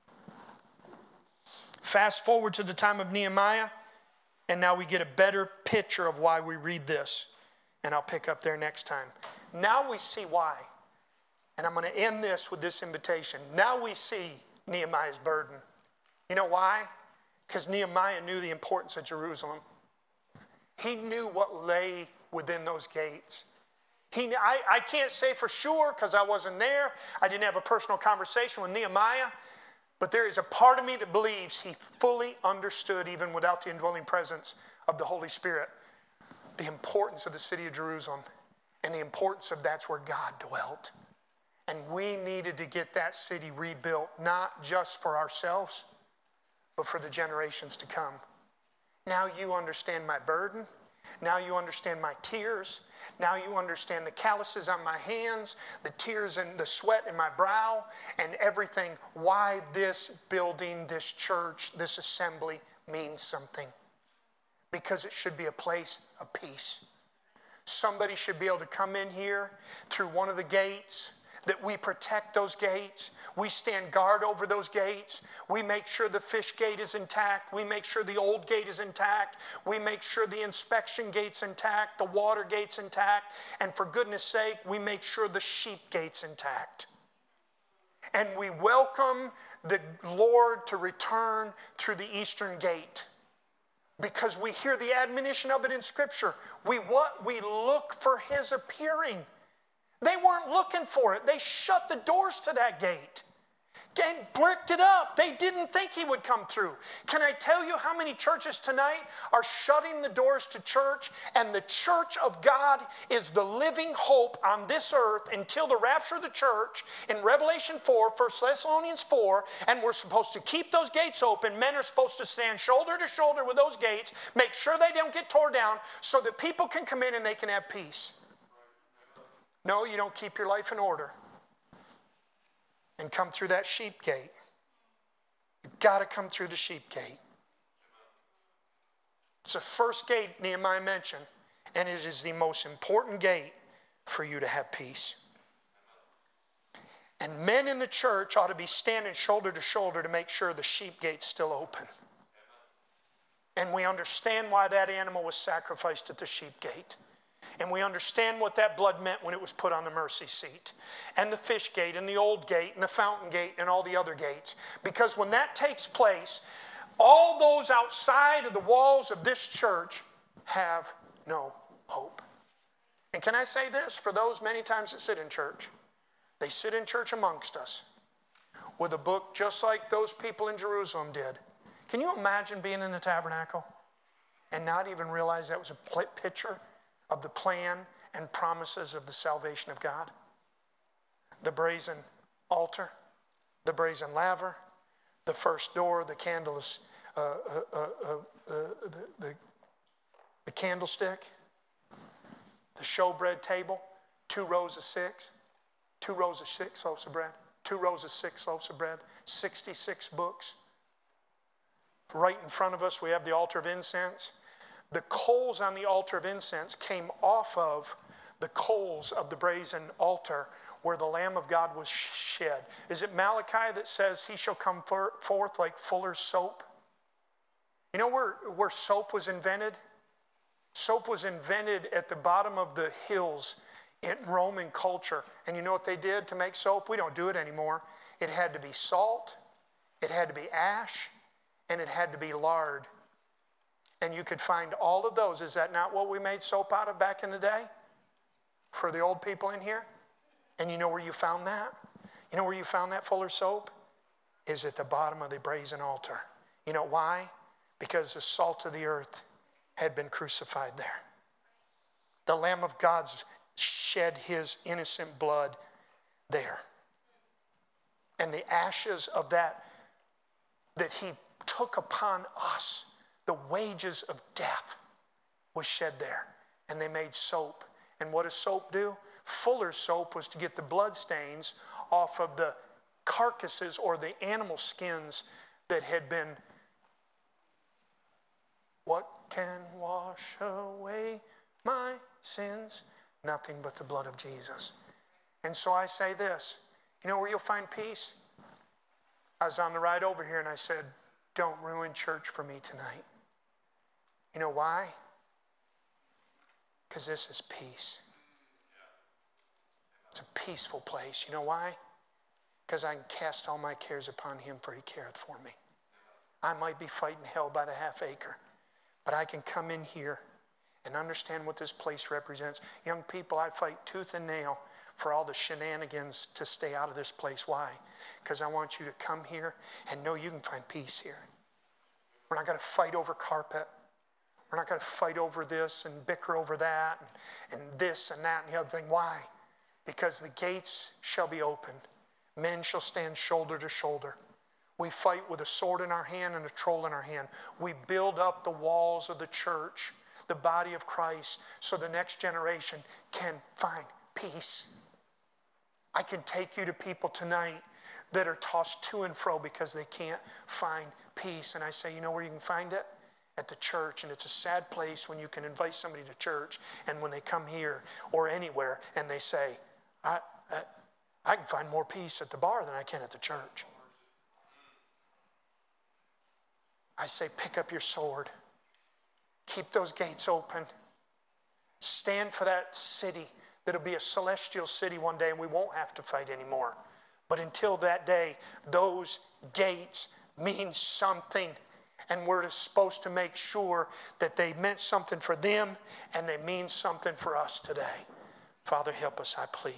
Fast forward to the time of Nehemiah, and now we get a better picture of why we read this. And I'll pick up there next time. Now we see why. And I'm going to end this with this invitation. Now we see Nehemiah's burden. You know why? Because Nehemiah knew the importance of Jerusalem. He knew what lay within those gates. I can't say for sure because I wasn't there. I didn't have a personal conversation with Nehemiah. But there is a part of me that believes he fully understood, even without the indwelling presence of the Holy Spirit, the importance of the city of Jerusalem and the importance of that's where God dwelt. And we needed to get that city rebuilt, not just for ourselves, but for the generations to come. Now you understand my burden. Now you understand my tears. Now you understand the calluses on my hands, the tears and the sweat in my brow, and everything. Why this building, this church, this assembly means something. Because it should be a place of peace. Somebody should be able to come in here through one of the gates, that we protect those gates. We stand guard over those gates. We make sure the fish gate is intact. We make sure the old gate is intact. We make sure the inspection gate's intact, the water gate's intact. And for goodness sake, we make sure the sheep gate's intact. And we welcome the Lord to return through the eastern gate. Because we hear the admonition of it in Scripture. We look for His appearing. They weren't looking for it. They shut the doors to that gate and bricked it up. They didn't think He would come through. Can I tell you how many churches tonight are shutting the doors to church? And the church of God is the living hope on this earth until the rapture of the church in Revelation 4, 1 Thessalonians 4. And we're supposed to keep those gates open. Men are supposed to stand shoulder to shoulder with those gates, make sure they don't get torn down so that people can come in and they can have peace. No, you don't keep your life in order and come through that sheep gate. You've got to come through the sheep gate. It's the first gate Nehemiah mentioned, and it is the most important gate for you to have peace. And men in the church ought to be standing shoulder to shoulder to make sure the sheep gate's still open. And we understand why that animal was sacrificed at the sheep gate. And we understand what that blood meant when it was put on the mercy seat. And the fish gate and the old gate and the fountain gate and all the other gates. Because when that takes place, all those outside of the walls of this church have no hope. And can I say this for those many times that sit in church? They sit in church amongst us with a book just like those people in Jerusalem did. Can you imagine being in the tabernacle and not even realize that was a picture of the plan and promises of the salvation of God? The brazen altar, the brazen laver, the first door, the candles, the candlestick, the showbread table, 2 rows of 6 loaves of bread, 2 rows of 6 loaves of bread, 66 books. Right in front of us, we have the altar of incense. The coals on the altar of incense came off of the coals of the brazen altar where the Lamb of God was shed. Is it Malachi that says He shall come forth like fuller's soap? You know where soap was invented? Soap was invented at the bottom of the hills in Roman culture. And you know what they did to make soap? We don't do it anymore. It had to be salt, it had to be ash, and it had to be lard. And you could find all of those. Is that not what we made soap out of back in the day? For the old people in here? And you know where you found that? You know where you found that fuller soap? Is at the bottom of the brazen altar. You know why? Because the salt of the earth had been crucified there. The Lamb of God shed His innocent blood there. And the ashes of that He took upon us, the wages of death, was shed there. And they made soap. And what does soap do? Fuller's soap was to get the blood stains off of the carcasses or the animal skins that had been. What can wash away my sins? Nothing but the blood of Jesus. And so I say this. You know where you'll find peace? I was on the ride over here and I said, don't ruin church for me tonight. You know why? Because this is peace. It's a peaceful place. You know why? Because I can cast all my cares upon Him, for He careth for me. I might be fighting hell by the half acre, but I can come in here and understand what this place represents. Young people, I fight tooth and nail for all the shenanigans to stay out of this place. Why? Because I want you to come here and know you can find peace here. We're not going to fight over carpet. We're not going to fight over this and bicker over that and this and that and the other thing. Why? Because the gates shall be opened. Men shall stand shoulder to shoulder. We fight with a sword in our hand and a troll in our hand. We build up the walls of the church the body of Christ so the next generation can find peace. I can take you to people tonight that are tossed to and fro because they can't find peace. And I say, you know where you can find it? At the church. And it's a sad place when you can invite somebody to church, and when they come here or anywhere and they say, I can find more peace at the bar than I can at the church. I say, pick up your sword. Keep those gates open. Stand for that city that'll be a celestial city one day, and we won't have to fight anymore. But until that day, those gates mean something. And we're supposed to make sure that they meant something for them and they mean something for us today. Father, help us, I plead.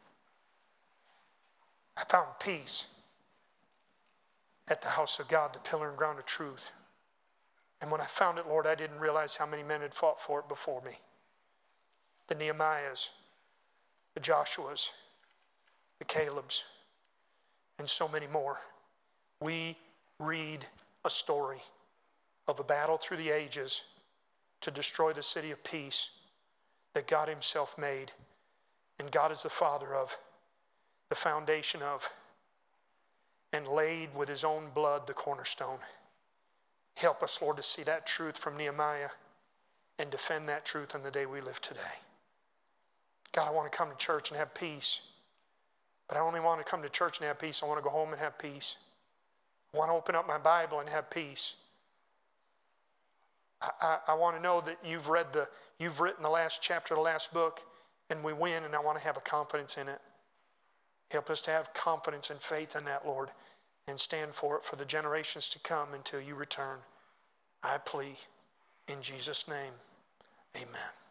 I found peace at the house of God, the pillar and ground of truth. And when I found it, Lord, I didn't realize how many men had fought for it before me. The Nehemiahs, the Joshuas, the Calebs, and so many more. We read a story of a battle through the ages to destroy the city of peace that God himself made. And God is the Father of, the foundation of, and laid with his own blood the cornerstone. Help us, Lord, to see that truth from Nehemiah and defend that truth in the day we live today. God, I want to come to church and have peace. But I only want to come to church and have peace. I want to go home and have peace. I want to open up my Bible and have peace. I want to know that you've written the last chapter, the last book, and we win, and I want to have a confidence in it. Help us to have confidence and faith in that, Lord, and stand for it for the generations to come until you return. I plead in Jesus' name, amen.